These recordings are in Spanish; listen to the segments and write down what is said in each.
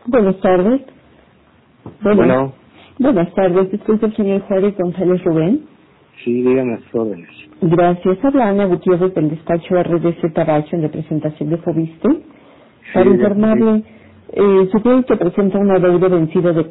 Buenas tardes. Bueno, Buenas tardes. Disculpe el señor Juárez González Rubén. sí, díganme a sus órdenes. Gracias. Habla Ana Gutiérrez del despacho RDC Tabacho en representación de Fobiste. Para Sí, informarle, su crédito presenta una deuda vencida de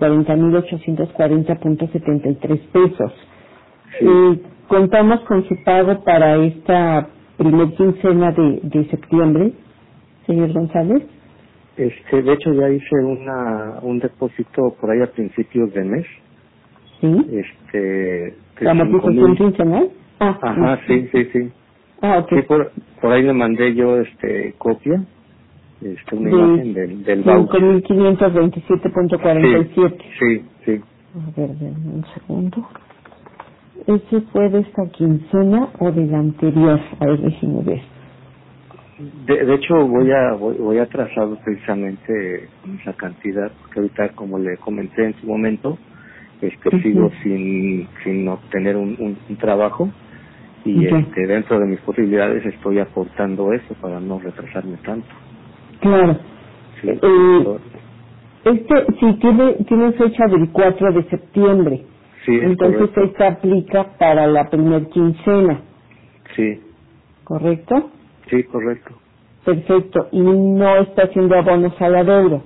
40,840.73 pesos. sí. Contamos con su pago para esta primer quincena de septiembre, señor González. De hecho ya hice un depósito por ahí a principios de mes. ¿Sí? De ¿La amortización 5,000. quincenal? Ajá, sí. Ok. Sí, por ahí le mandé yo, copia, una imagen De del voucher. 5.527.47. Sí. A ver, denme un segundo. ¿Ese fue de esta quincena o de la anterior? A ver, déjeme ver. De hecho voy atrasado precisamente con esa cantidad, porque ahorita, como le comenté en su momento, sigo Ujú. sin obtener un trabajo, y Ya, dentro de mis posibilidades estoy aportando eso para no retrasarme tanto. claro. Sí, Eh, sí, tiene fecha del 4 de septiembre. sí, es Entonces correcto. esta aplica para la primer quincena, Sí, ¿correcto? correcto. Perfecto. Y no está haciendo abonos a la deuda.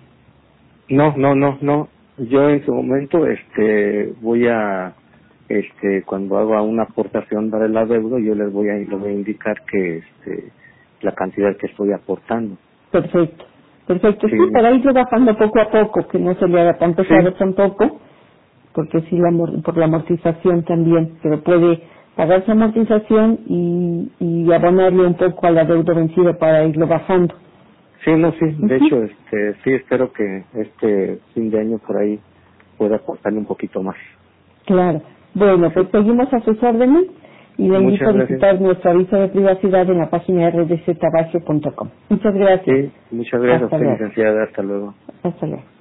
No. Yo en su momento, voy a, cuando haga una aportación para el adeudo, yo les voy a indicar que, la cantidad que estoy aportando. Perfecto. Sí, Sí, para irlo bajando poco a poco, que no se le haga tan pesado sí, tampoco, porque sí, por la amortización también, pero puede pagar su amortización y abonarle un poco a la deuda vencida para irlo bajando. sí. De Ujú. hecho, sí espero que este fin de año por ahí pueda aportarle un poquito más. Claro. Bueno, Sí. pues seguimos a sus órdenes y le invito Muchas a gracias. visitar nuestro aviso de privacidad en la página rdctabacio.com. Muchas gracias. Sí, muchas gracias a Hasta usted, luego. licenciada. Hasta luego. Hasta luego.